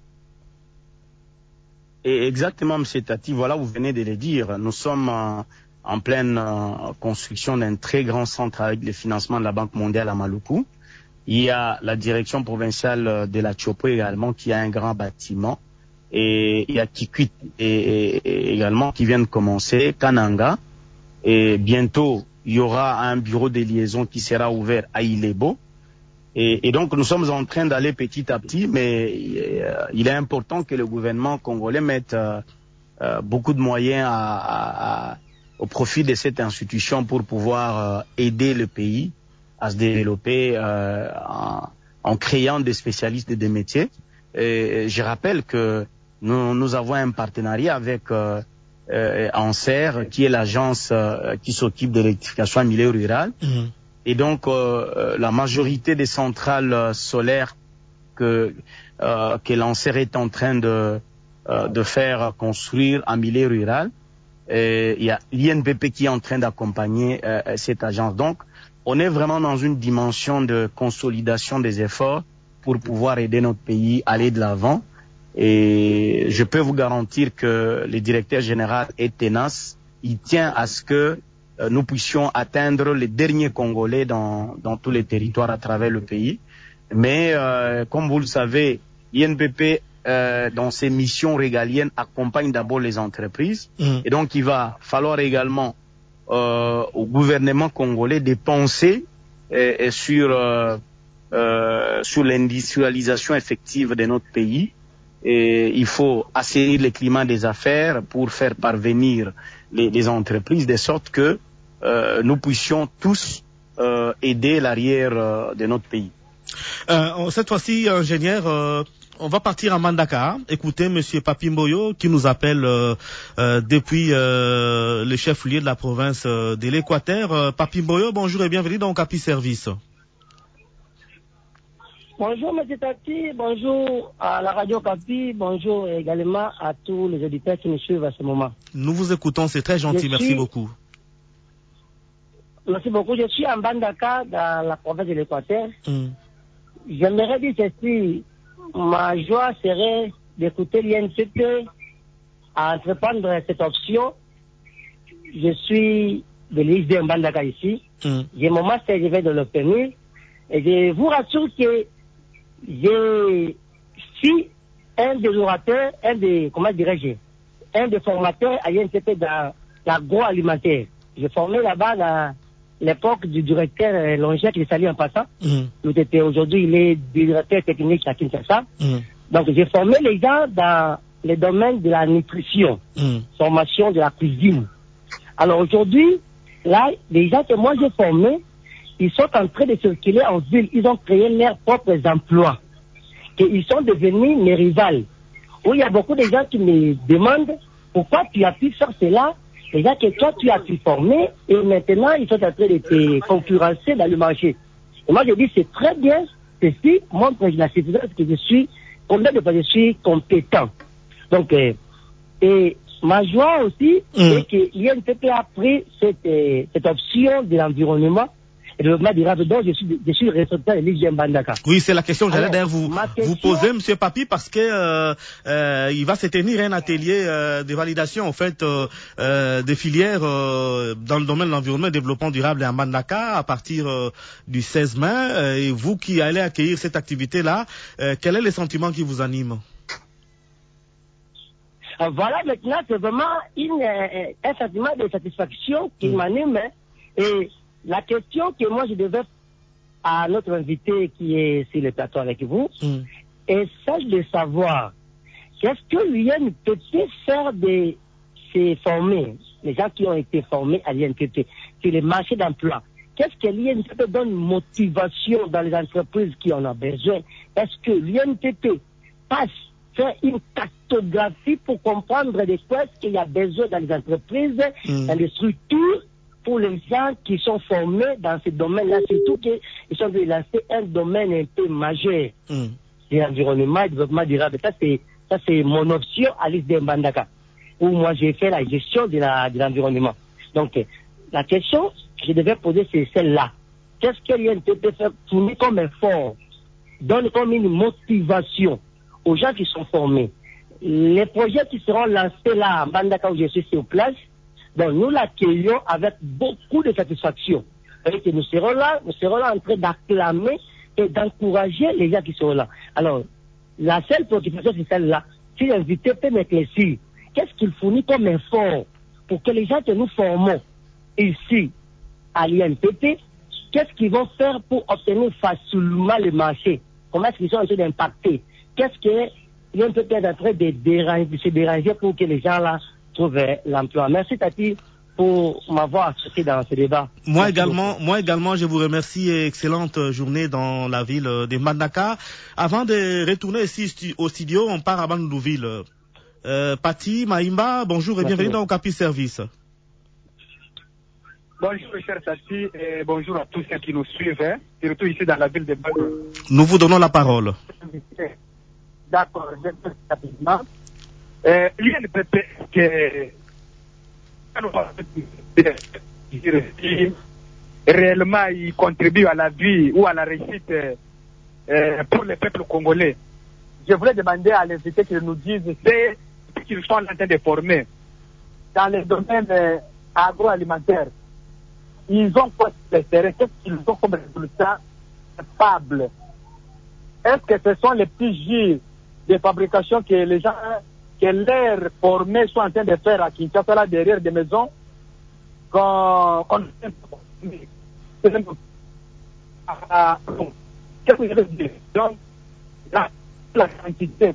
Speaker 4: Et exactement, M. Tati, voilà, vous venez de le dire, nous sommes en, en pleine euh, construction d'un très grand centre avec le financement de la Banque mondiale à Maluku. Il y a la direction provinciale de la Tchopo également qui a un grand bâtiment. Et il y a Kikwit et, et, et également qui vient de commencer, Kananga. Et bientôt, il y aura un bureau de liaison qui sera ouvert à Ilebo. Et, et donc, nous sommes en train d'aller petit à petit, mais euh, il est important que le gouvernement congolais mette euh, euh, beaucoup de moyens à, à, à, au profit de cette institution pour pouvoir euh, aider le pays à se développer euh, en, en créant des spécialistes des métiers. Et je rappelle que nous, nous avons un partenariat avec euh, euh, ANSER, qui est l'agence euh, qui s'occupe de l'électrification en milieu rural. Mmh. Et donc, euh, la majorité des centrales solaires que, euh, que l'ANSER est en train de, euh, de faire construire en milieu rural, et il y a l'I N P P qui est en train d'accompagner euh, cette agence. Donc, on est vraiment dans une dimension de consolidation des efforts pour pouvoir aider notre pays à aller de l'avant. Et je peux vous garantir que le directeur général est tenace. Il tient à ce que euh, nous puissions atteindre les derniers Congolais dans, dans tous les territoires à travers le pays. Mais euh, comme vous le savez, l'I N P P, euh, dans ses missions régaliennes, accompagne d'abord les entreprises. Mmh. Et donc, il va falloir également Euh, au gouvernement congolais de penser euh, sur euh, euh, sur l'industrialisation effective de notre pays. Et il faut assainir le climat des affaires pour faire parvenir les, les entreprises de sorte que euh, nous puissions tous euh, aider l'arrière euh, de notre pays.
Speaker 3: Euh, cette fois-ci, ingénieur, euh, on va partir à Mbandaka, écouter Monsieur Papi Mboyo qui nous appelle euh, euh, depuis euh, le chef-lieu de la province euh, de l'Équateur. Euh, Papi Mboyo, bonjour et bienvenue dans Capi Service.
Speaker 8: Bonjour M. Tati, bonjour à la radio Capi, bonjour également à tous les auditeurs qui nous suivent à ce moment.
Speaker 3: Nous vous écoutons, c'est très gentil, Je merci suis... beaucoup.
Speaker 8: Merci beaucoup, je suis à Mbandaka dans la province de l'Équateur. Mm. J'aimerais dire ceci. Ma joie serait d'écouter l'I N P P à entreprendre cette option. Je suis de l'I S D Mbandaka ici. Mm. J'ai mon master, je vais de l'obtenir. Et je vous rassure que je suis un des orateurs, un des, comment dirais-je, un des formateurs à l'I N P P dans l'agroalimentaire. J'ai formé là-bas dans l'époque du directeur Longère, qui est salé en passant. Mm. Aujourd'hui, il est directeur technique à Kinshasa. Mm. Donc, j'ai formé les gens dans le domaine de la nutrition, mm. formation de la cuisine. Alors, aujourd'hui, là, les gens que moi j'ai formés, ils sont en train de circuler en ville. Ils ont créé leurs propres emplois. Et ils sont devenus mes rivales. Où il y a beaucoup de gens qui me demandent pourquoi tu as pu faire cela. Les gens que toi, tu as pu former, et maintenant, ils sont en train de te concurrencer dans le marché. Et moi, je dis, c'est très bien, ceci montre la suffisance que je suis, combien de fois je suis compétent. Donc, euh, et ma joie aussi, mmh. c'est que l'I N P P a pris cette, euh, cette option de l'environnement, et le développement durable. Donc, je suis, je suis le responsable de l'I G M Mbandaka.
Speaker 3: Oui, c'est la question que j'allais d'ailleurs vous, question... vous poser, Monsieur Papi, parce que euh, euh, il va se tenir un atelier euh, de validation, en fait, euh, euh, des filières euh, dans le domaine de l'environnement et développement durable à Mbandaka à partir euh, du seize mai. Euh, et vous qui allez accueillir cette activité-là, euh, quel est le sentiment qui vous anime?
Speaker 8: Voilà, maintenant, c'est vraiment une, euh, un sentiment de satisfaction qui mmh. m'anime. Et la question que moi je devais à notre invité qui est sur le plateau avec vous, mm. est celle de savoir qu'est-ce que l'I N P P faire de ces formés, les gens qui ont été formés à l'I N P P, sur les marchés d'emploi. Qu'est-ce que l'I N P P donne motivation dans les entreprises qui en ont besoin? Est-ce que l'I N P P passe faire une cartographie pour comprendre de quoi est-ce qu'il y a besoin dans les entreprises, mm. dans les structures, pour les gens qui sont formés dans ce domaine-là, surtout qu'ils sont de lancer un domaine un peu majeur. Mm. C'est l'environnement et le développement durable. Ça, c'est, ça, c'est mon option à l'I S D Mbandaka, où moi, j'ai fait la gestion de, la, de l'environnement. Donc, la question que je devais poser, c'est celle-là. Qu'est-ce que l'I N P P fait tourner comme effort, donne comme une motivation aux gens qui sont formés? Les projets qui seront lancés là, à Mbandaka, où je suis sur place, donc nous l'accueillons avec beaucoup de satisfaction. Et que nous serons là, nous serons là en train d'acclamer et d'encourager les gens qui sont là. Alors, la seule préoccupation, c'est celle-là. Si l'invité peut m'éclaircir, qu'est-ce qu'il fournit comme effort pour que les gens que nous formons ici, à l'I N P P, qu'est-ce qu'ils vont faire pour obtenir facilement le marché? Comment est-ce qu'ils sont en train d'impacter? Qu'est-ce que l'I N P P est en train de, déranger, de se déranger pour que les gens là trouvent l'emploi? Merci Tati pour m'avoir associé dans ce débat.
Speaker 3: Moi Merci également, beaucoup. moi également, je vous remercie. Excellente journée dans la ville de Mbandaka. Avant de retourner ici au studio, on part à Bandundu-Ville. Euh, Pati, Maïmba, bonjour et Merci bienvenue beaucoup. Dans Okapi Service.
Speaker 9: Bonjour, cher Tati, et bonjour à tous ceux qui nous suivent, hein, surtout ici dans la ville de Bandundu.
Speaker 3: Nous vous donnons la parole.
Speaker 9: D'accord, je vais rapidement. Euh, L'I N P P, que réellement il contribue à la vie ou à la réussite euh, pour le peuple congolais. Je voulais demander à l'invité qu'ils nous disent c'est ce qu'ils sont en train de former dans les domaines euh, agroalimentaires. Ils ont quoi d'intérêt? Qu'est-ce qu'ils ont comme résultat stable? Est-ce que ce sont les petits jus de fabrication que les gens, que leurs formés sont en train de faire à Kinshasa, là, derrière des maisons, qu'on, qu'on... Qu'est-ce que je veux dire? Donc, la, la quantité...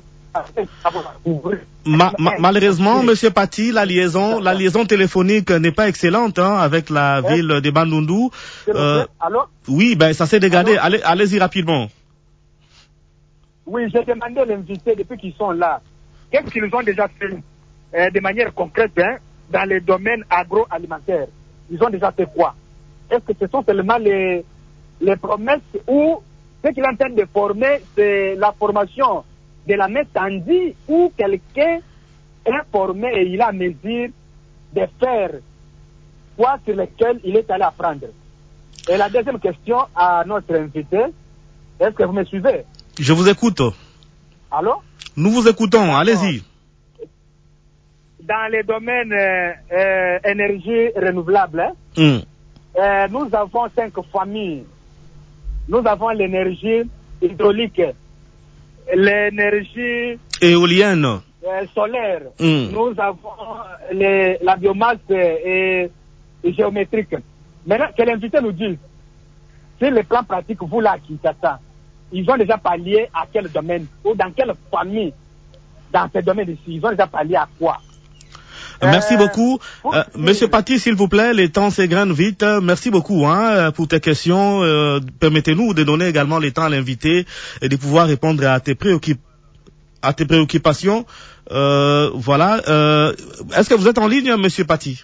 Speaker 3: Ma, ma, malheureusement, Monsieur Pati, la liaison, la liaison téléphonique n'est pas excellente hein, avec la eh? ville de Bandundu. Euh,
Speaker 9: Allô?
Speaker 3: Oui, ben ça s'est dégradé. Allez, allez-y rapidement.
Speaker 9: Oui, j'ai demandé à l'invité depuis qu'ils sont là. Qu'est-ce qu'ils ont déjà fait euh, de manière concrète hein, dans les domaines agroalimentaires? Ils ont déjà fait quoi? Est-ce que ce sont seulement les, les promesses ou ce qu'ils sont en train de former, c'est la formation de la main tendue ou quelqu'un est formé et il a mesure de faire quoi sur lequel il est allé apprendre? Et la deuxième question à notre invité, est-ce que vous me suivez?
Speaker 3: Je vous écoute.
Speaker 9: Allô?
Speaker 3: Nous vous écoutons, allez-y.
Speaker 9: Dans les domaines euh, euh, énergie renouvelable, hein, mm. euh, nous avons cinq familles. Nous avons l'énergie hydraulique, l'énergie
Speaker 3: éolienne,
Speaker 9: euh, solaire.
Speaker 3: Mm.
Speaker 9: Nous avons les, la biomasse et, et géométrique. Maintenant, que l'invité nous dise, sur le plan pratique, vous là, qui faites ça, ils ont déjà pallié à quel domaine ou dans quelle famille dans ce domaine ici, ils ont déjà pallié à quoi?
Speaker 3: Merci
Speaker 9: euh,
Speaker 3: beaucoup. Euh, Monsieur Pati, s'il vous plaît, les temps s'égrènent vite. Merci beaucoup hein, pour tes questions. Euh, permettez-nous de donner également le temps à l'invité et de pouvoir répondre à tes, préoccup... à tes préoccupations. Euh, voilà. Euh, est-ce que vous êtes en ligne, Monsieur Pati?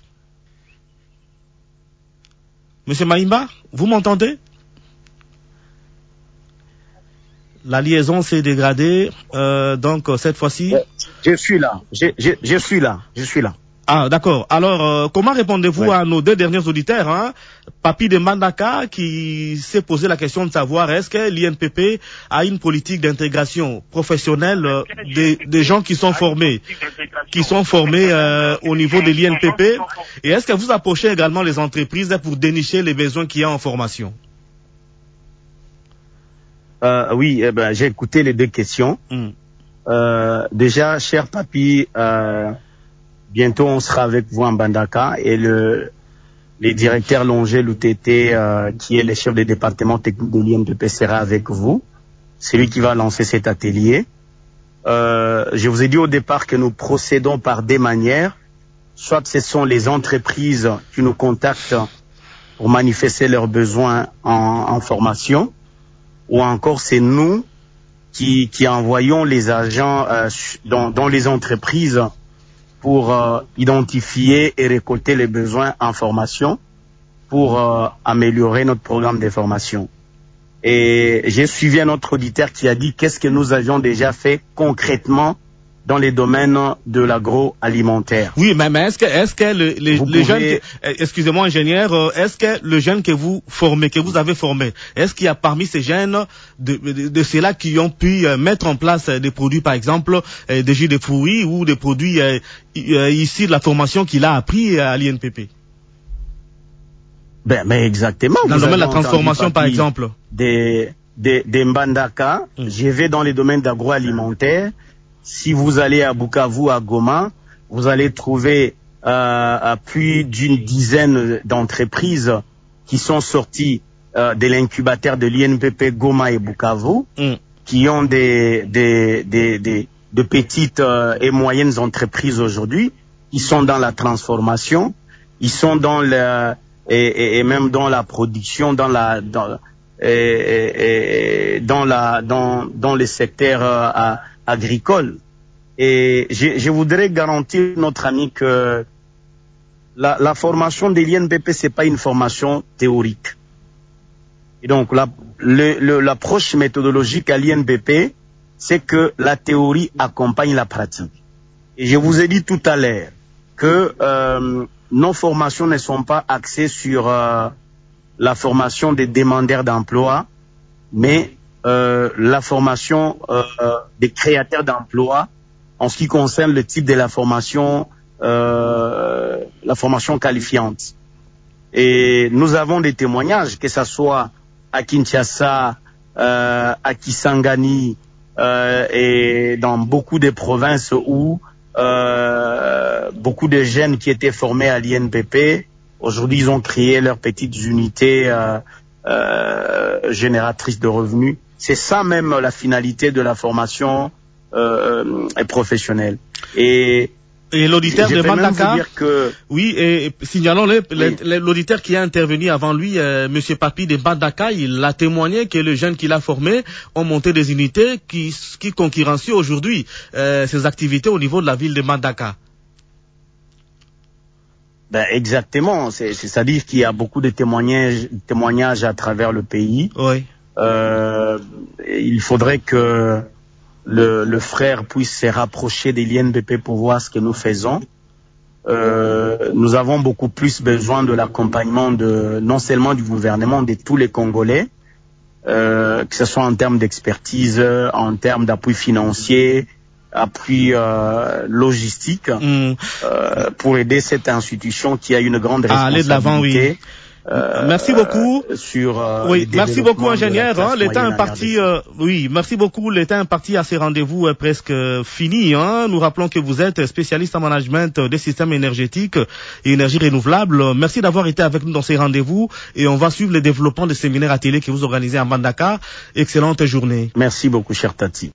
Speaker 3: Monsieur Maïmba, vous m'entendez? La liaison s'est dégradée, euh, donc cette fois-ci...
Speaker 4: Je suis là, je, je, je suis là, je suis là.
Speaker 3: Ah, d'accord. Alors, euh, comment répondez-vous ouais. à nos deux derniers auditeurs, hein, Papi de Mbandaka, qui s'est posé la question de savoir est-ce que l'I N P P a une politique d'intégration professionnelle euh, des, des gens qui sont formés, qui sont formés euh, au niveau de l'I N P P, et est-ce que vous approchez également les entreprises pour dénicher les besoins qu'il y a en formation?
Speaker 4: Euh, oui, eh ben, j'ai écouté les deux questions. Mm. Euh, déjà, cher Papi, euh, bientôt on sera avec vous en Mbandaka et le, le directeur Longé Loutete, euh, qui est le chef du département technique de l'I N P P, sera avec vous. C'est lui qui va lancer cet atelier. Euh, je vous ai dit au départ que nous procédons par des manières. Soit ce sont les entreprises qui nous contactent pour manifester leurs besoins en, en formation, ou encore c'est nous qui, qui envoyons les agents euh, dans, dans les entreprises pour euh, identifier et récolter les besoins en formation. pour euh, améliorer notre programme de formation. Et j'ai suivi un autre auditeur qui a dit qu'est-ce que nous avions déjà fait concrètement dans les domaines de l'agroalimentaire.
Speaker 3: Oui, mais, mais est-ce que, est-ce que le, les,
Speaker 4: Vous
Speaker 3: les
Speaker 4: pouvez...
Speaker 3: jeunes, que, excusez-moi ingénieur, est-ce que le jeune que vous formez, que vous avez formé, est-ce qu'il y a parmi ces jeunes de, de, de ceux-là qui ont pu mettre en place des produits, par exemple, des jus de fruits ou des produits euh, ici de la formation qu'il a appris à l'I N P P?
Speaker 4: Ben, mais exactement.
Speaker 3: Dans le domaine de la transformation, par exemple.
Speaker 4: Des, des, des Mbandaka, mmh. je vais dans les domaines d'agroalimentaire. Si vous allez à Bukavu, à Goma, vous allez trouver euh, plus d'une dizaine d'entreprises qui sont sorties euh, de l'incubateur de l'I N P P Goma et Bukavu, mm. qui ont des, des, des, des de petites euh, et moyennes entreprises aujourd'hui. Ils sont dans la transformation, ils sont dans le et, et, et même dans la production, dans la dans et, et, et dans la dans dans les secteurs euh, à, agricole. Et je, je voudrais garantir notre ami que la, la formation de l'I N P P, c'est pas une formation théorique. Et donc la, le, le, l'approche méthodologique à l'I N P P, c'est que la théorie accompagne la pratique. Et je vous ai dit tout à l'heure que euh, nos formations ne sont pas axées sur euh, la formation des demandeurs d'emploi, mais Euh, la formation euh, des créateurs d'emplois en ce qui concerne le type de la formation, euh, la formation qualifiante. Et nous avons des témoignages, que ça soit à Kinshasa, euh, à Kisangani euh, et dans beaucoup de provinces où euh, beaucoup de jeunes qui étaient formés à l'I N P P, aujourd'hui ils ont créé leurs petites unités euh, euh, génératrices de revenus. C'est ça même la finalité de la formation euh, professionnelle. Et,
Speaker 3: et l'auditeur de Mbandaka,
Speaker 4: que...
Speaker 3: oui, et signalons-le, oui. l'auditeur qui a intervenu avant lui, euh, Monsieur Papi de Mbandaka, il a témoigné que les jeunes qu'il a formés ont monté des unités qui, qui concurrencient aujourd'hui euh, ces activités au niveau de la ville de Mbandaka.
Speaker 4: Ben exactement, c'est, c'est-à-dire qu'il y a beaucoup de témoignages, témoignages à travers le pays.
Speaker 3: Oui.
Speaker 4: Euh, il faudrait que le, le frère puisse se rapprocher des l'I N P P pour voir ce que nous faisons. Euh, nous avons beaucoup plus besoin de l'accompagnement de non seulement du gouvernement, de tous les Congolais, euh, que ce soit en termes d'expertise, en termes d'appui financier, appui euh, logistique, mmh. euh, pour aider cette institution qui a une grande responsabilité.
Speaker 3: À aller de l'avant, oui. Euh, merci beaucoup.
Speaker 4: Sur, euh,
Speaker 3: oui, merci beaucoup, ingénieur. Hein, l'état est parti. Euh, oui, merci beaucoup. L'état est parti à ces rendez-vous euh, presque euh, fini. Hein. Nous rappelons que vous êtes spécialiste en management des systèmes énergétiques et énergie renouvelable. Merci d'avoir été avec nous dans ces rendez-vous et on va suivre le développement des séminaires ateliers que vous organisez à Mbandaka. Excellente journée.
Speaker 4: Merci beaucoup, cher Tati.